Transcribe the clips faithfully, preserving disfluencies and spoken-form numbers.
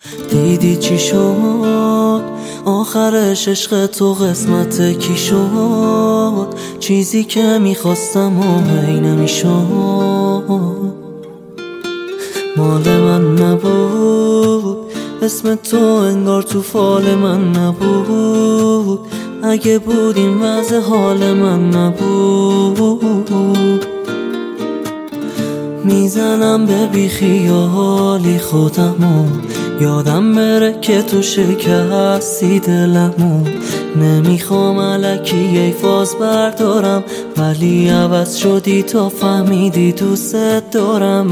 دیدی چی شد آخرش؟ عشق تو قسمت کی شد؟ چیزی که میخواستم و هی نمیشد. مال من نبود، اسم تو انگار تو فال من نبود. اگه بود این وضع حال من نبود. میزنم به بیخیالی خودمو، یادم بره که تو شکستی دلمو. نمیخوام الکی ای فاز بردارم، ولی عوض شدی تا فهمیدی دوست دارم.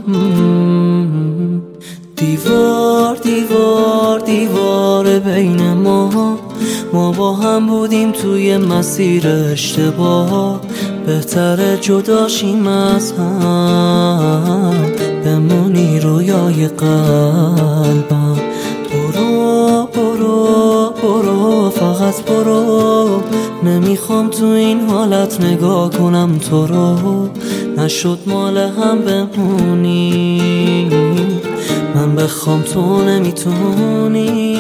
دیوار دیوار دیوار بین ما، ما با هم بودیم توی مسیر اشتباه. بهتره جداشیم از هم، بمونی رویای قلبم. برو برو برو فقط برو، نمیخوام تو این حالت نگاه کنم تو رو. نشد مال هم بمونی، من بخوام تو نمیتونی.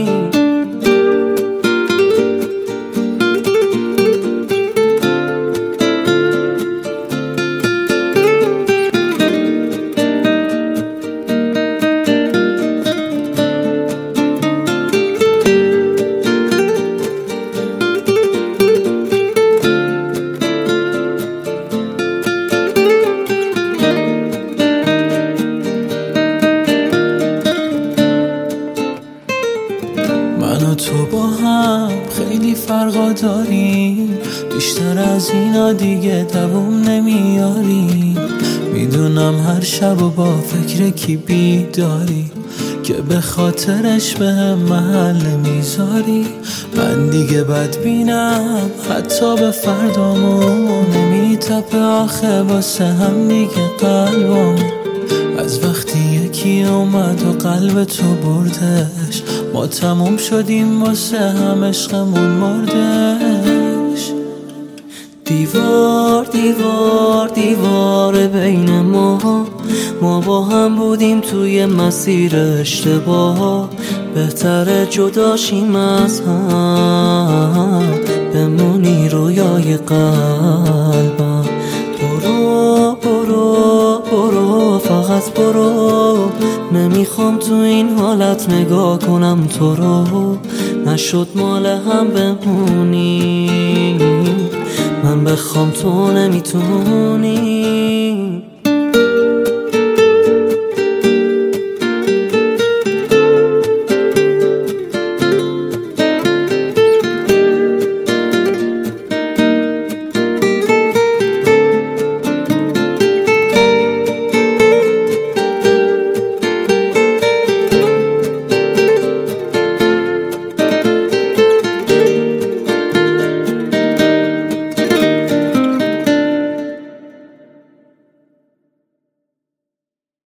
من و تو با هم خیلی فرقا داریم، بیشتر از اینا دیگه دووم نمیاریم. میدونم هر شب و با فکر کی بیداری، که به خاطرش به هم محل میذاری. من دیگه بدبینم حتی به فردامون، نمیتپه آخه واسه هم دیگه قلبم. از وقتی یکی اومد و قلب تو بردش، ما تموم شدیم واسه هم عشقمون مردش. دیوار دیوار دیوار بین ما، ما با هم بودیم توی مسیر اشتباه. بهتره جداشیم از هم، بمونی رویای قلبم. برو برو برو فقط برو، نمیخوام تو این حالت نگاه کنم تو رو. نشد مال هم بمونی، من بخوام تو نمیتونی.